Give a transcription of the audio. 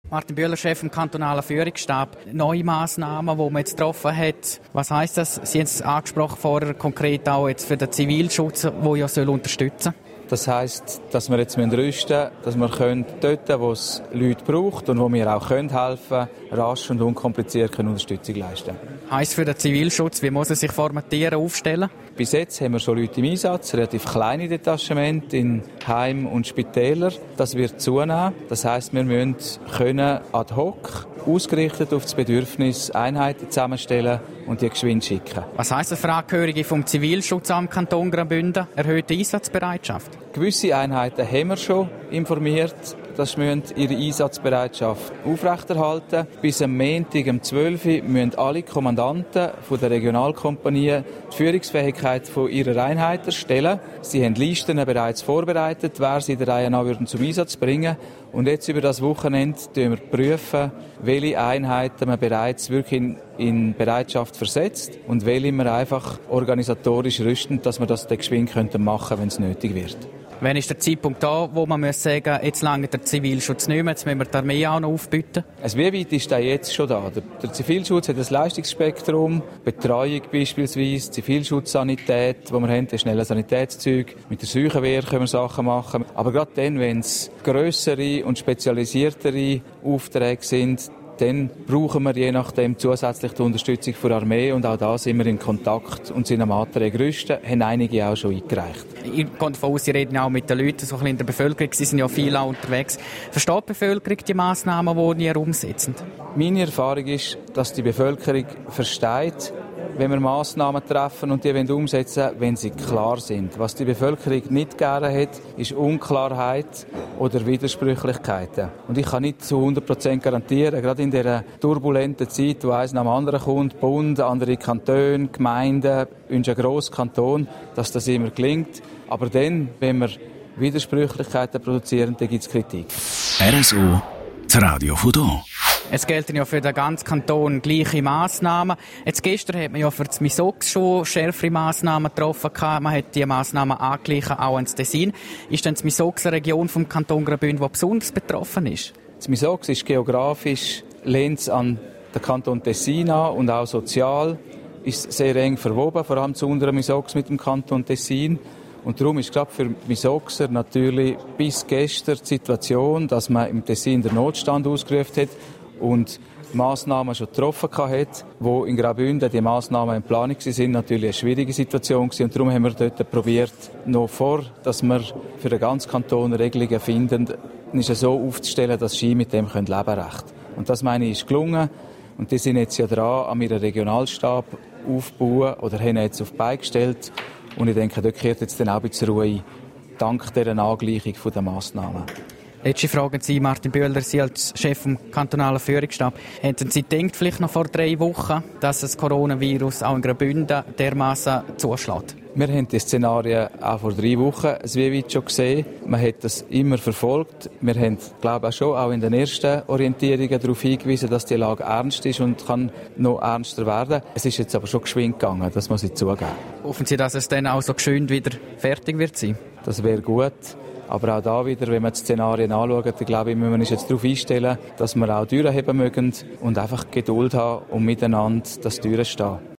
Martin Bühler, Chef im kantonalen Führungsstab. Neue Massnahmen, die man jetzt getroffen hat. Was heisst das? Sie haben es angesprochen vorher, konkret auch jetzt für den Zivilschutz, der ja unterstützen soll. Das heisst, dass wir jetzt rüsten müssen, dass wir dort, wo es Leute braucht und wo wir auch helfen können, rasch und unkompliziert Unterstützung leisten. Heisst für den Zivilschutz, wie muss er sich formatieren, aufstellen? Bis jetzt haben wir schon Leute im Einsatz, relativ kleine Detachamente in Heimen und Spitälern. Das wird zunehmen. Das heisst, wir müssen ad hoc, ausgerichtet auf das Bedürfnis, Einheiten zusammenstellen und die geschwind schicken. Was heisst das für Angehörige vom Zivilschutz am Kanton Graubünden? Erhöhte Einsatzbereitschaft? Gewisse Einheiten haben wir schon informiert, dass sie ihre Einsatzbereitschaft aufrechterhalten müssen. Bis am Montag, um 12 Uhr, müssen alle Kommandanten der Regionalkompanien die Führungsfähigkeit von ihrer Einheit erstellen. Sie haben Listen bereits vorbereitet, wer sie der Reihe nach zum Einsatz bringen. Und jetzt über das Wochenende prüfen wir, welche Einheiten man bereits wirklich in Bereitschaft versetzt und welche wir einfach organisatorisch rüsten, dass wir das dann geschwind machen können, wenn es nötig wird. Wann ist der Zeitpunkt da, wo man sagen muss, jetzt lange der Zivilschutz nicht mehr, jetzt müssen wir die Armee auch noch aufbieten? Wie weit ist der jetzt schon da? Der Zivilschutz hat ein Leistungsspektrum, Betreuung beispielsweise, Zivilschutzsanität, wo wir haben, das schnelle Sanitätszeug. Mit der Seuchenwehr können wir Sachen machen. Aber gerade dann, wenn es grössere und spezialisiertere Aufträge sind, dann brauchen wir je nachdem zusätzlich die Unterstützung der Armee und auch da sind wir in Kontakt und sind am Anträge rüsten, haben einige auch schon eingereicht. Ich gehe davon aus, Sie reden auch mit den Leuten, so ein bisschen in der Bevölkerung, Sie sind ja viel auch unterwegs. Versteht die Bevölkerung die Massnahmen, die ihr umsetzen? Meine Erfahrung ist, dass die Bevölkerung versteht, wenn wir Massnahmen treffen und die umsetzen, wenn sie klar sind. Was die Bevölkerung nicht gerne hat, ist Unklarheit oder Widersprüchlichkeiten. Und ich kann nicht zu 100% garantieren, gerade in dieser turbulenten Zeit, wo eins nach dem anderen kommt, Bund, andere Kantone, Gemeinden, ein grosser Kanton, dass das immer gelingt. Aber dann, wenn wir Widersprüchlichkeiten produzieren, dann gibt es Kritik. RSO, das Radio von hier. Es gelten ja für den ganzen Kanton gleiche Massnahmen. Jetzt gestern hat man ja für das Misox schon schärfere Massnahmen getroffen. Man hat die Massnahmen angeglichen, auch ans Tessin. Ist denn das Misox eine Region vom Kanton Graubünden, die besonders betroffen ist? Das Misox ist geografisch, lehnt an den Kanton Tessin an und auch sozial ist sehr eng verwoben, vor allem zu unteren Misox mit dem Kanton Tessin. Und darum ist gerade für Misoxer natürlich bis gestern die Situation, dass man im Tessin den Notstand ausgerufen hat und Massnahmen schon getroffen hat, wo in Graubünden die Massnahmen in Planung sind, natürlich eine schwierige Situation gewesen. Und darum haben wir dort probiert, noch vor, dass wir für den ganzen Kanton Regelungen finden, ist es so aufzustellen, dass Ski mit dem leben können. Und das, meine ich, ist gelungen. Und die sind jetzt ja dran, an ihren Regionalstab aufbauen oder haben jetzt auf die Beine gestellt. Und ich denke, dort kehrt jetzt dann auch ein bisschen Ruhe ein, dank dieser Angleichung der Massnahmen. Letzte Frage an Sie, Martin Bühler, Sie als Chef vom kantonalen Führungsstab. Hätten Sie gedacht, vielleicht noch vor 3 Wochen, dass das Coronavirus auch in Graubünden dermassen zuschlägt? Wir haben die Szenarien auch vor 3 Wochen wie weit schon gesehen. Man hat das immer verfolgt. Wir haben, glaube ich, auch in den ersten Orientierungen darauf hingewiesen, dass die Lage ernst ist und kann noch ernster werden. Es ist jetzt aber schon geschwind gegangen, das muss ich zugeben. Hoffen Sie, dass es dann auch so geschwind wieder fertig wird sein? Das wäre gut. Aber auch da wieder, wenn wir die Szenarien anschauen, dann glaube ich, müssen wir uns jetzt darauf einstellen, dass wir auch durchheben mögen und einfach Geduld haben und miteinander das durchstehen.